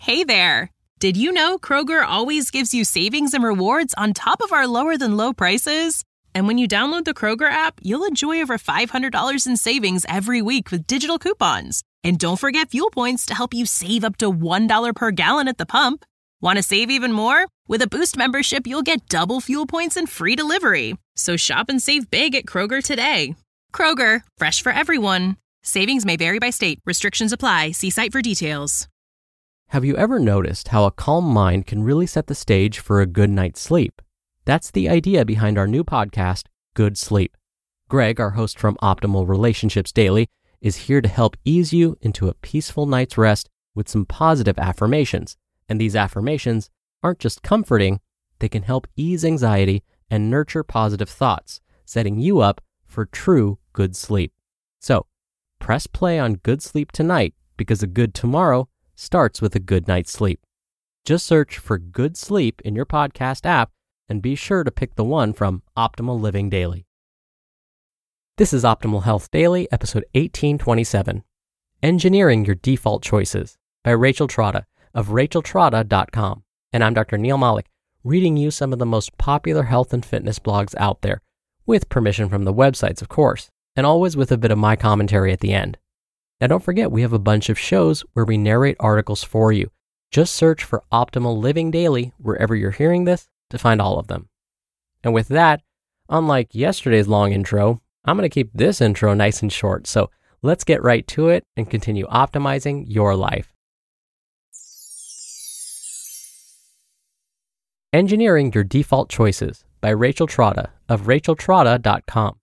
Hey there! Did you know Kroger always gives you savings and rewards on top of our lower-than-low prices? And when you download the Kroger app, you'll enjoy over $500 in savings every week with digital coupons. And don't forget fuel points to help you save up to $1 per gallon at the pump. Want to save even more? With a Boost membership, you'll get double fuel points and free delivery. So shop and save big at Kroger today. Kroger, fresh for everyone. Savings may vary by state. Restrictions apply. See site for details. Have you ever noticed how a calm mind can really set the stage for a good night's sleep? That's the idea behind our new podcast, Good Sleep. Greg, our host from Optimal Relationships Daily, is here to help ease you into a peaceful night's rest with some positive affirmations. And these affirmations aren't just comforting, they can help ease anxiety and nurture positive thoughts, setting you up for true good sleep. So, press play on Good Sleep tonight because a good tomorrow starts with a good night's sleep. Just search for Good Sleep in your podcast app and be sure to pick the one from Optimal Living Daily. This is Optimal Health Daily, episode 1827, Engineering Your Default Choices by Rachel Trotta of racheltrotta.com. And I'm Dr. Neil Malik, reading you some of the most popular health and fitness blogs out there, with permission from the websites, of course, and always with a bit of my commentary at the end. Now don't forget, we have a bunch of shows where we narrate articles for you. Just search for Optimal Living Daily wherever you're hearing this to find all of them. And with that, unlike yesterday's long intro, I'm going to keep this intro nice and short. So let's get right to it and continue optimizing your life. Engineering Your Default Choices by Rachel Trotta of racheltrotta.com.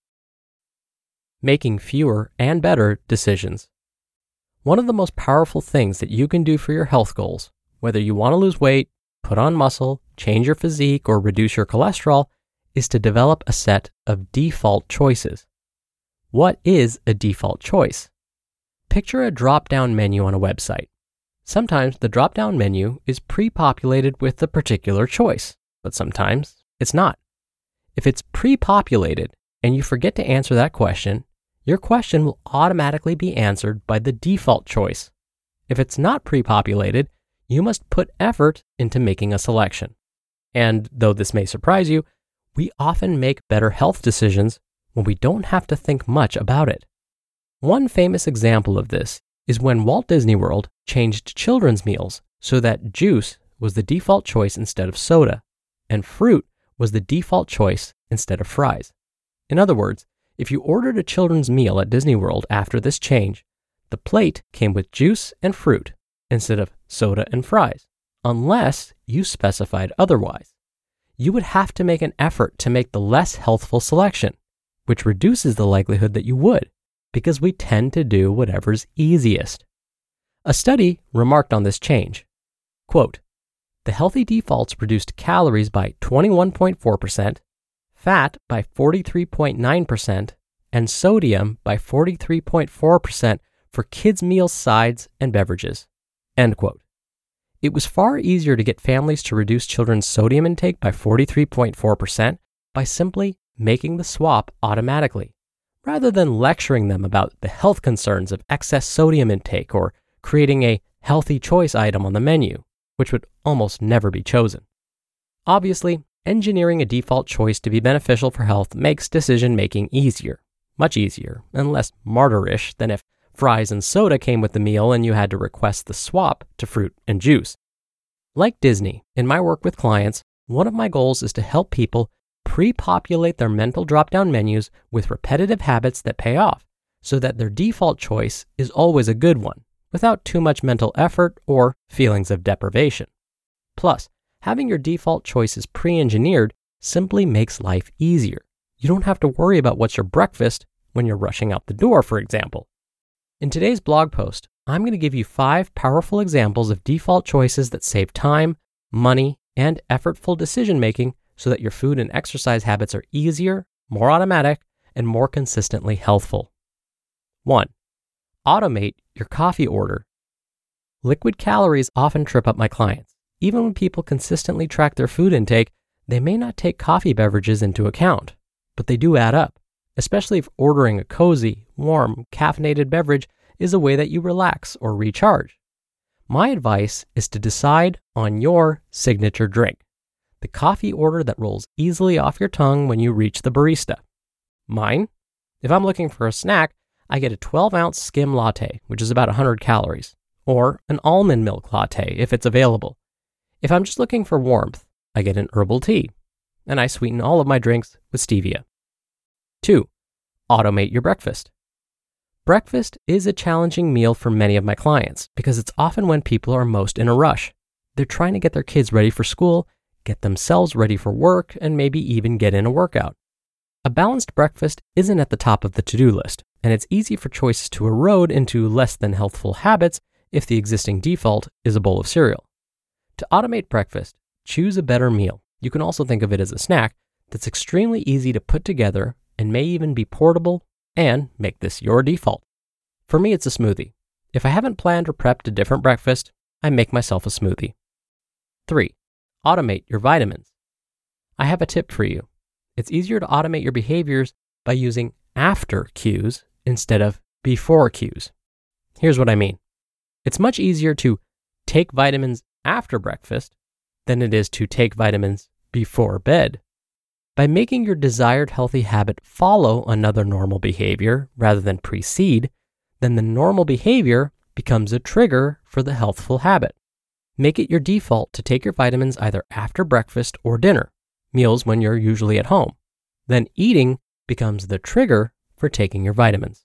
Making fewer and better decisions. One of the most powerful things that you can do for your health goals, whether you want to lose weight, put on muscle, change your physique, or reduce your cholesterol, is to develop a set of default choices. What is a default choice? Picture a drop-down menu on a website. Sometimes the drop-down menu is pre-populated with a particular choice, but sometimes it's not. If it's pre-populated and you forget to answer that question, your question will automatically be answered by the default choice. If it's not pre-populated, you must put effort into making a selection. And though this may surprise you, we often make better health decisions when we don't have to think much about it. One famous example of this is when Walt Disney World changed children's meals so that juice was the default choice instead of soda, and fruit was the default choice instead of fries. In other words, if you ordered a children's meal at Disney World after this change, the plate came with juice and fruit instead of soda and fries, unless you specified otherwise. You would have to make an effort to make the less healthful selection, which reduces the likelihood that you would, because we tend to do whatever's easiest. A study remarked on this change. Quote, the healthy defaults reduced calories by 21.4%, fat by 43.9%, and sodium by 43.4% for kids' meals, sides, and beverages. End quote. It was far easier to get families to reduce children's sodium intake by 43.4% by simply making the swap automatically, rather than lecturing them about the health concerns of excess sodium intake or creating a healthy choice item on the menu, which would almost never be chosen. Obviously, engineering a default choice to be beneficial for health makes decision-making easier, much easier, and less martyrish than if fries and soda came with the meal and you had to request the swap to fruit and juice. Like Disney, in my work with clients, one of my goals is to help people pre-populate their mental drop-down menus with repetitive habits that pay off, so that their default choice is always a good one, without too much mental effort or feelings of deprivation. Plus, having your default choices pre-engineered simply makes life easier. You don't have to worry about what's your breakfast when you're rushing out the door, for example. In today's blog post, I'm going to give you 5 powerful examples of default choices that save time, money, and effortful decision-making so that your food and exercise habits are easier, more automatic, and more consistently healthful. 1. Automate your coffee order. Liquid calories often trip up my clients. Even when people consistently track their food intake, they may not take coffee beverages into account, but they do add up, especially if ordering a cozy, warm, caffeinated beverage is a way that you relax or recharge. My advice is to decide on your signature drink, the coffee order that rolls easily off your tongue when you reach the barista. Mine? If I'm looking for a snack, I get a 12-ounce skim latte, which is about 100 calories, or an almond milk latte if it's available. If I'm just looking for warmth, I get an herbal tea, and I sweeten all of my drinks with stevia. 2. Automate your breakfast. Breakfast is a challenging meal for many of my clients because it's often when people are most in a rush. They're trying to get their kids ready for school, get themselves ready for work, and maybe even get in a workout. A balanced breakfast isn't at the top of the to-do list, and it's easy for choices to erode into less than healthful habits if the existing default is a bowl of cereal. To automate breakfast, choose a better meal. You can also think of it as a snack that's extremely easy to put together and may even be portable, and make this your default. For me, it's a smoothie. If I haven't planned or prepped a different breakfast, I make myself a smoothie. 3. Automate your vitamins. I have a tip for you. It's easier to automate your behaviors by using after cues instead of before cues. Here's what I mean. It's much easier to take vitamins after breakfast than it is to take vitamins before bed. By making your desired healthy habit follow another normal behavior rather than precede, then the normal behavior becomes a trigger for the healthful habit. Make it your default to take your vitamins either after breakfast or dinner, meals when you're usually at home. Then eating becomes the trigger for taking your vitamins.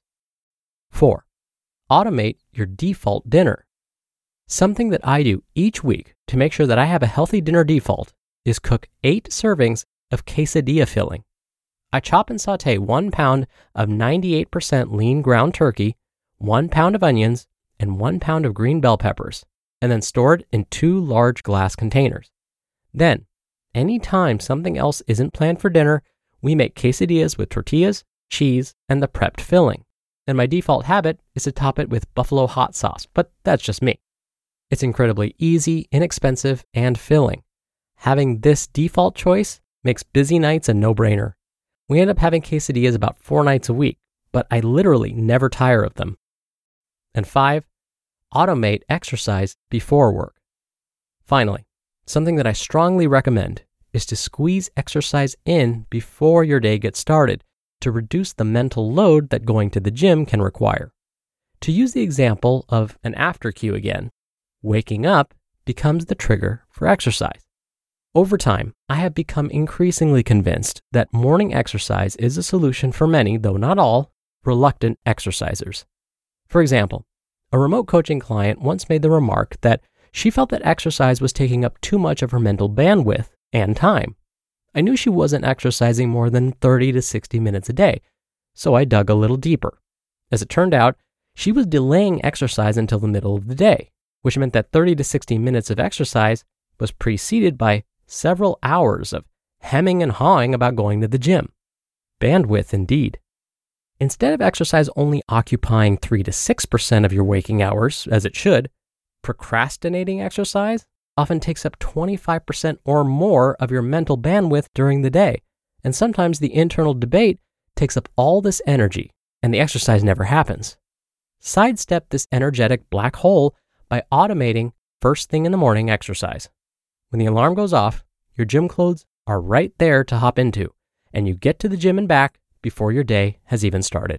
4. Automate your default dinner. Something that I do each week to make sure that I have a healthy dinner default is cook 8 servings of quesadilla filling. I chop and saute 1 pound of 98% lean ground turkey, 1 pound of onions, and 1 pound of green bell peppers, and then store it in 2 large glass containers. Then, anytime something else isn't planned for dinner, we make quesadillas with tortillas, cheese, and the prepped filling. And my default habit is to top it with buffalo hot sauce, but that's just me. It's incredibly easy, inexpensive, and filling. Having this default choice makes busy nights a no-brainer. We end up having quesadillas about 4 nights a week, but I literally never tire of them. And 5, automate exercise before work. Finally, something that I strongly recommend is to squeeze exercise in before your day gets started to reduce the mental load that going to the gym can require. To use the example of an after cue again, waking up becomes the trigger for exercise. Over time, I have become increasingly convinced that morning exercise is a solution for many, though not all, reluctant exercisers. For example, a remote coaching client once made the remark that she felt that exercise was taking up too much of her mental bandwidth and time. I knew she wasn't exercising more than 30 to 60 minutes a day, so I dug a little deeper. As it turned out, she was delaying exercise until the middle of the day, which meant that 30 to 60 minutes of exercise was preceded by several hours of hemming and hawing about going to the gym. Bandwidth indeed. Instead of exercise only occupying 3 to 6% of your waking hours, as it should, procrastinating exercise often takes up 25% or more of your mental bandwidth during the day, and sometimes the internal debate takes up all this energy, and the exercise never happens. Sidestep this energetic black hole by automating first thing in the morning exercise. When the alarm goes off, your gym clothes are right there to hop into, and you get to the gym and back before your day has even started.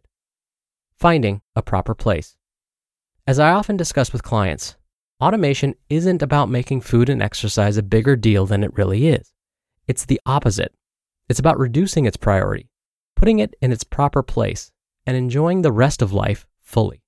Finding a proper place. As I often discuss with clients, automation isn't about making food and exercise a bigger deal than it really is. It's the opposite. It's about reducing its priority, putting it in its proper place, and enjoying the rest of life fully.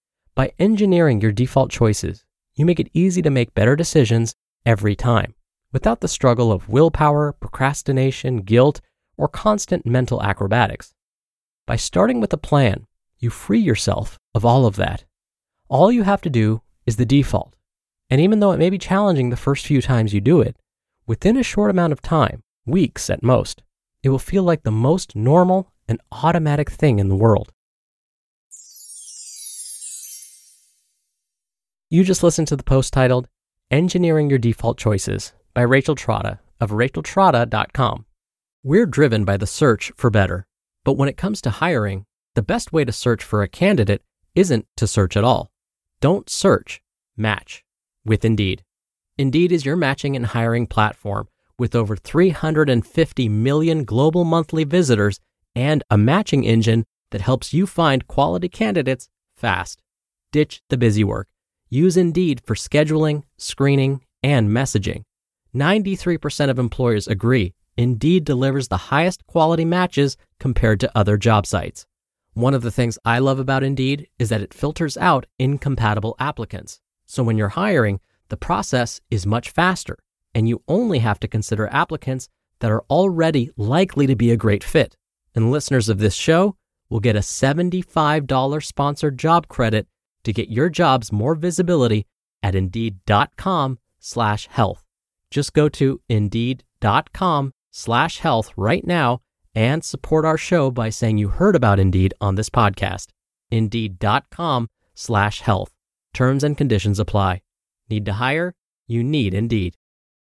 By engineering your default choices, you make it easy to make better decisions every time, without the struggle of willpower, procrastination, guilt, or constant mental acrobatics. By starting with a plan, you free yourself of all of that. All you have to do is the default. And even though it may be challenging the first few times you do it, within a short amount of time, weeks at most, it will feel like the most normal and automatic thing in the world. You just listened to the post titled Engineering Your Default Choices by Rachel Trotta of racheltrotta.com. We're driven by the search for better, but when it comes to hiring, the best way to search for a candidate isn't to search at all. Don't search, match. with Indeed. Indeed is your matching and hiring platform with over 350 million global monthly visitors and a matching engine that helps you find quality candidates fast. Ditch the busy work. Use Indeed for scheduling, screening, and messaging. 93% of employers agree Indeed delivers the highest quality matches compared to other job sites. One of the things I love about Indeed is that it filters out incompatible applicants. So when you're hiring, the process is much faster, and you only have to consider applicants that are already likely to be a great fit. And listeners of this show will get a $75 sponsored job credit to get your jobs more visibility at Indeed.com/health. Just go to Indeed.com/health right now and support our show by saying you heard about Indeed on this podcast. Indeed.com/health. Terms and conditions apply. Need to hire? You need Indeed.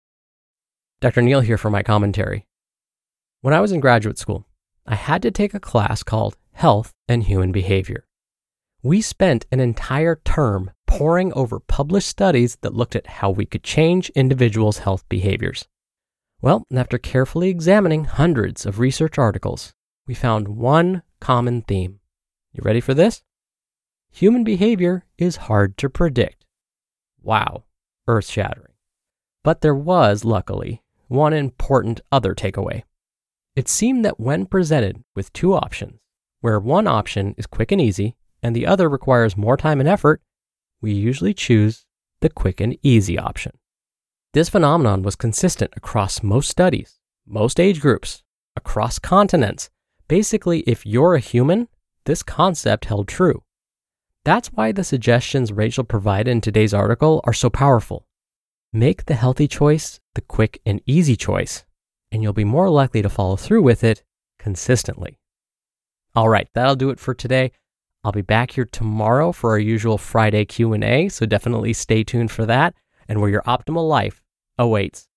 Dr. Neal here for my commentary. When I was in graduate school, I had to take a class called Health and Human Behavior. We spent an entire term poring over published studies that looked at how we could change individuals' health behaviors. Well, after carefully examining hundreds of research articles, we found one common theme. You ready for this? Human behavior is hard to predict. Wow, earth-shattering. But there was, luckily, one important other takeaway. It seemed that when presented with two options, where one option is quick and easy and the other requires more time and effort, we usually choose the quick and easy option. This phenomenon was consistent across most studies, most age groups, across continents. Basically, if you're a human, this concept held true. That's why the suggestions Rachel provided in today's article are so powerful. Make the healthy choice the quick and easy choice, and you'll be more likely to follow through with it consistently. All right, that'll do it for today. I'll be back here tomorrow for our usual Friday Q&A, so definitely stay tuned for that and where your optimal life awaits.